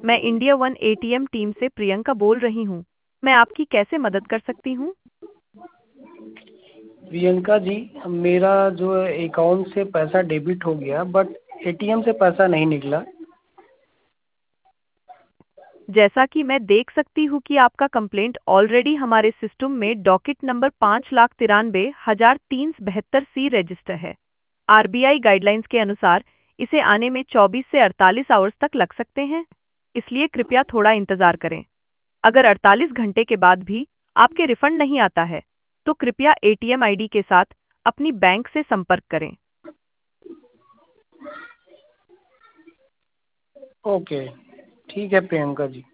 मैं India one ATM team से प्रियंका बोल रही हूँ। मैं आपकी कैसे मदद कर सकती हूँ? प्रियंका जी, मेरा जो अकाउंट से पैसा डेबिट हो गया बट एटीएम से पैसा नहीं निकला। जैसा कि मैं देख सकती हूँ कि आपका कंप्लेंट ऑलरेडी हमारे सिस्टम में डॉकेट नंबर 5,93,372 सी रजिस्टर है। आरबीआई गाइडलाइंस के अनुसार इसे आने में 24 से 48 आवर्स तक लग सकते हैं, इसलिए कृपया थोड़ा इंतजार करें। अगर 48 घंटे के बाद भी आपके रिफंड नहीं आता है, तो कृपया एटीएम आईडी के साथ अपनी बैंक से संपर्क करें। ओके, ठीक है प्रियंका जी।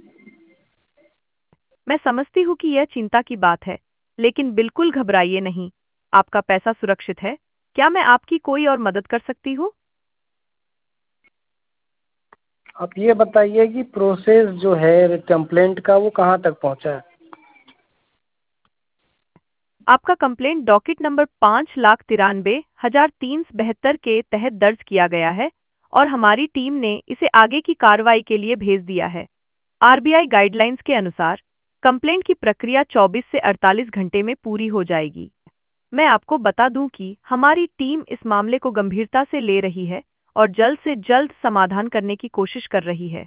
मैं समझती हूँ कि यह चिंता की बात है, लेकिन बिल्कुल घबराइए नहीं। आपका पैसा सुरक्षित है। क्या मैं आपकी कोई और मदद कर सकती हूँ? आप ये बताइए कि प्रोसेस जो है कंप्लेंट का वो कहाँ तक पहुँचा है। आपका कंप्लेंट डॉकेट नंबर 5,93,372 के तहत दर्ज किया गया है और हमारी टीम ने इसे आगे की कार्रवाई के लिए भेज दिया है। आरबीआई गाइडलाइंस के अनुसार कंप्लेंट की प्रक्रिया 24 से 48 घंटे में पूरी हो जाएगी। मैं आपको बता दूं कि हमारी टीम इस मामले को गंभीरता से ले रही है और जल्द से जल्द समाधान करने की कोशिश कर रही है।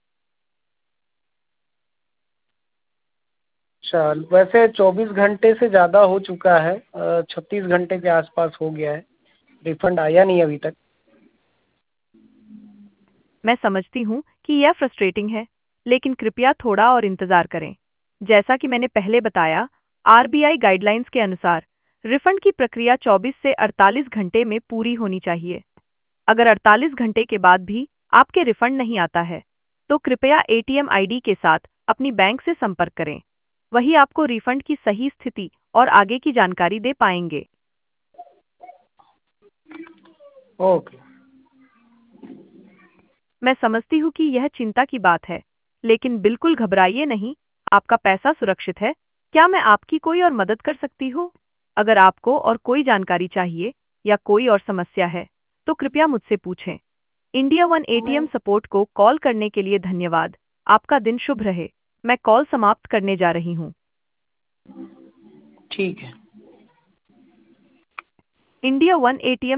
अच्छा, वैसे 24 घंटे से ज़्यादा हो चुका है, 36 घंटे के आसपास हो गया है। रिफंड आया नहीं अभी तक। मैं समझती हूँ कि यह फ्रस्ट्रेटिंग है, लेकिन कृपया थोड़ा और इंतजार करें। जैसा कि मैंने पहले बताया, आरबीआई गाइडलाइंस के अनुसार रिफंड की प्रक्रिया 24 से 48 घंटे में पूरी होनी चाहिए। अगर 48 घंटे के बाद भी आपके रिफंड नहीं आता है, तो कृपया एटीएम आईडी के साथ अपनी बैंक से संपर्क करें। वही आपको रिफंड की सही स्थिति और आगे की जानकारी दे पाएंगे। ओके। मैं समझती हूँ कि यह चिंता की बात है, लेकिन बिल्कुल घबराइए नहीं। आपका पैसा सुरक्षित है। क्या मैं आपकी कोई और मदद कर सकती हूँ? अगर आपको और कोई जानकारी चाहिए या कोई और समस्या है, तो कृपया मुझसे पूछें। इंडिया वन एटीएम सपोर्ट को कॉल करने के लिए धन्यवाद। आपका दिन शुभ रहे। मैं कॉल समाप्त करने जा रही हूँ। ठीक है। India one ATM